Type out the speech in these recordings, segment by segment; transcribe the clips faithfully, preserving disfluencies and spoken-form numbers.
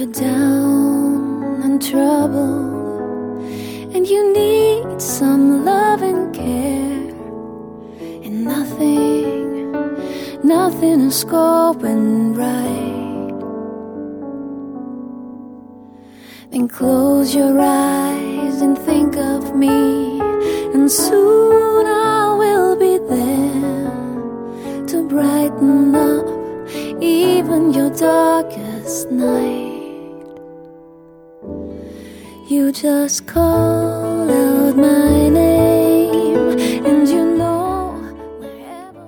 you're down and troubled, and you need some love and care, and nothing, nothing is going right, then close your eyes and think of me, and soon I will be there to brighten up even your darkest night. You just call out my name, and you know wherever.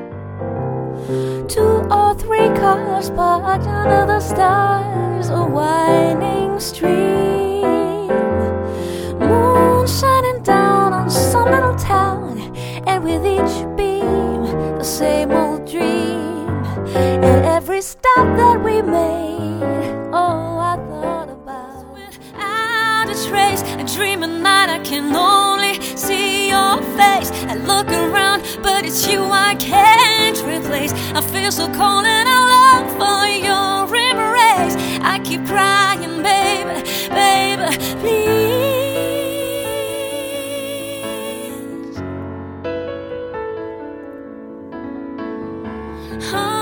Two or three cars parked under the stars, a winding stream, moon shining down on some little town, and with each beam the same old dream. And every stop that we made, oh, I thought about without a trace. I dream at night, I can only see your face. I look around, but it's you I can't replace. I feel so cold and I long for your embrace. I keep crying, baby, baby, please. Oh.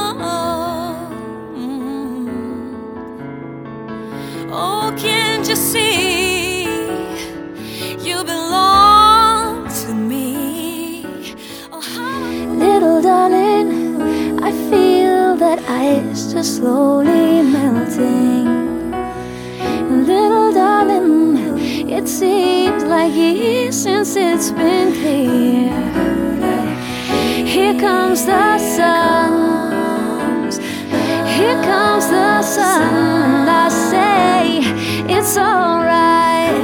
Oh, can't you see, you belong to me. Oh, little darling, I feel that ice just slowly melting. Little darling, it seems like years since it's been clear. Here comes the sun, here comes the sun, and I say it's alright.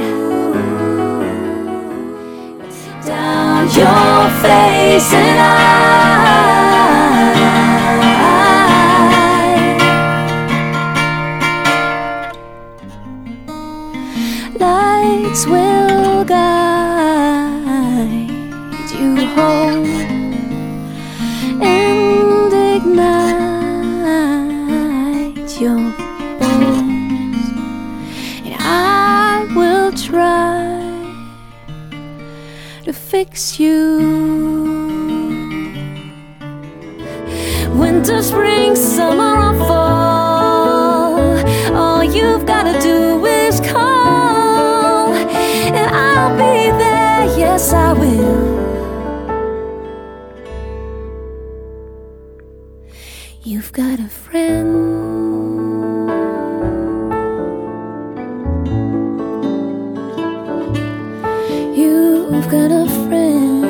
Down your face and I, lights will guide you home and ignite your bones, and I will try to fix you. Winter, spring, summer, or fall, all you've gotta do is call, and I'll be there, yes I will. You've got a friend. You've got a friend.